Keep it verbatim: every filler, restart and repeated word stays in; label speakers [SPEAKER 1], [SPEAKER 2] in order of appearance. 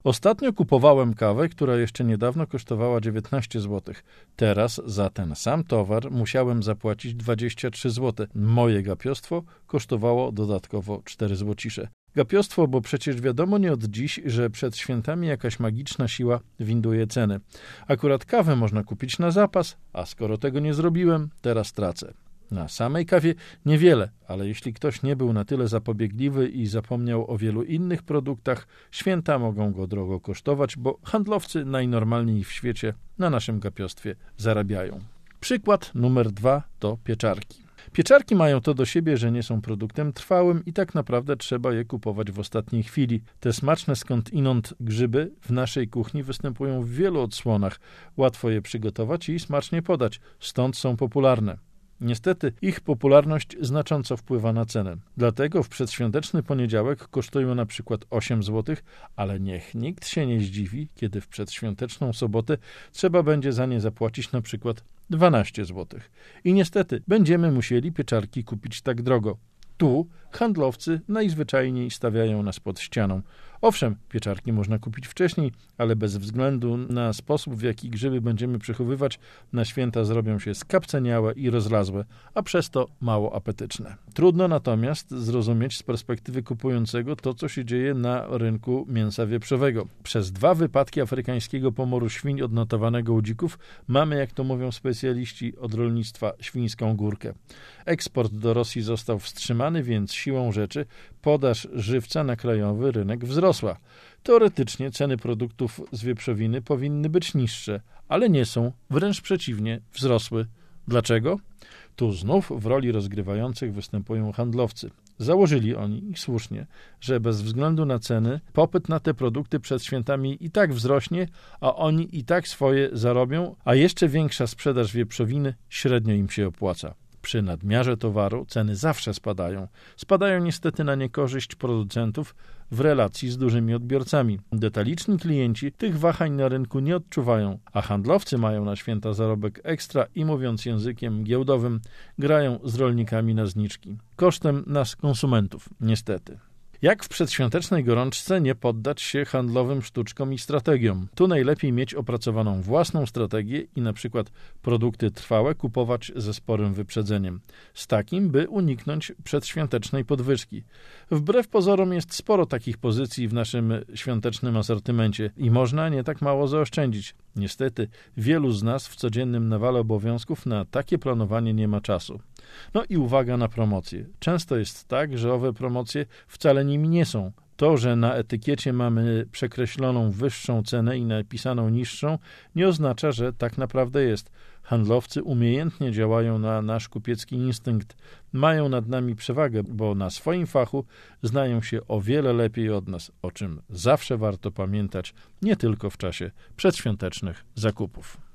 [SPEAKER 1] Ostatnio kupowałem kawę, która jeszcze niedawno kosztowała dziewiętnaście złotych. Teraz za ten sam towar musiałem zapłacić dwadzieścia trzy złote. Moje gapiostwo kosztowało dodatkowo cztery złocisze. Gapiostwo, bo przecież wiadomo nie od dziś, że przed świętami jakaś magiczna siła winduje ceny. Akurat kawę można kupić na zapas, a skoro tego nie zrobiłem, teraz tracę. Na samej kawie niewiele, ale jeśli ktoś nie był na tyle zapobiegliwy i zapomniał o wielu innych produktach, święta mogą go drogo kosztować, bo handlowcy najnormalniej w świecie na naszym gapiostwie zarabiają. Przykład numer dwa to pieczarki. Pieczarki mają to do siebie, że nie są produktem trwałym i tak naprawdę trzeba je kupować w ostatniej chwili. Te smaczne skądinąd grzyby w naszej kuchni występują w wielu odsłonach. Łatwo je przygotować i smacznie podać, stąd są popularne. Niestety ich popularność znacząco wpływa na cenę. Dlatego w przedświąteczny poniedziałek kosztują na przykład osiem złotych, ale niech nikt się nie zdziwi, kiedy w przedświąteczną sobotę trzeba będzie za nie zapłacić na przykład dwanaście złotych. I niestety będziemy musieli pieczarki kupić tak drogo. Tu handlowcy najzwyczajniej stawiają nas pod ścianą. Owszem, pieczarki można kupić wcześniej, ale bez względu na sposób, w jaki grzyby będziemy przechowywać, na święta zrobią się skapceniałe i rozlazłe, a przez to mało apetyczne. Trudno natomiast zrozumieć z perspektywy kupującego to, co się dzieje na rynku mięsa wieprzowego. Przez dwa wypadki afrykańskiego pomoru świń odnotowanego u dzików mamy, jak to mówią specjaliści od rolnictwa, świńską górkę. Eksport do Rosji został wstrzymany, więc siłą rzeczy podaż żywca na krajowy rynek wzrosła. Teoretycznie ceny produktów z wieprzowiny powinny być niższe, ale nie są, wręcz przeciwnie, wzrosły. Dlaczego? Tu znów w roli rozgrywających występują handlowcy. Założyli oni, i słusznie, że bez względu na ceny popyt na te produkty przed świętami i tak wzrośnie, a oni i tak swoje zarobią, a jeszcze większa sprzedaż wieprzowiny średnio im się opłaca. Przy nadmiarze towaru ceny zawsze spadają. Spadają niestety na niekorzyść producentów w relacji z dużymi odbiorcami. Detaliczni klienci tych wahań na rynku nie odczuwają, a handlowcy mają na święta zarobek ekstra i mówiąc językiem giełdowym, grają z rolnikami na zniczki. Kosztem nas konsumentów, niestety. Jak w przedświątecznej gorączce nie poddać się handlowym sztuczkom i strategiom? Tu najlepiej mieć opracowaną własną strategię i na przykład produkty trwałe kupować ze sporym wyprzedzeniem. Z takim, by uniknąć przedświątecznej podwyżki. Wbrew pozorom jest sporo takich pozycji w naszym świątecznym asortymencie i można nie tak mało zaoszczędzić. Niestety, wielu z nas w codziennym nawale obowiązków na takie planowanie nie ma czasu. No i uwaga na promocje. Często jest tak, że owe promocje wcale nimi nie są. To, że na etykiecie mamy przekreśloną wyższą cenę i napisaną niższą, nie oznacza, że tak naprawdę jest. Handlowcy umiejętnie działają na nasz kupiecki instynkt. Mają nad nami przewagę, bo na swoim fachu znają się o wiele lepiej od nas, o czym zawsze warto pamiętać, nie tylko w czasie przedświątecznych zakupów.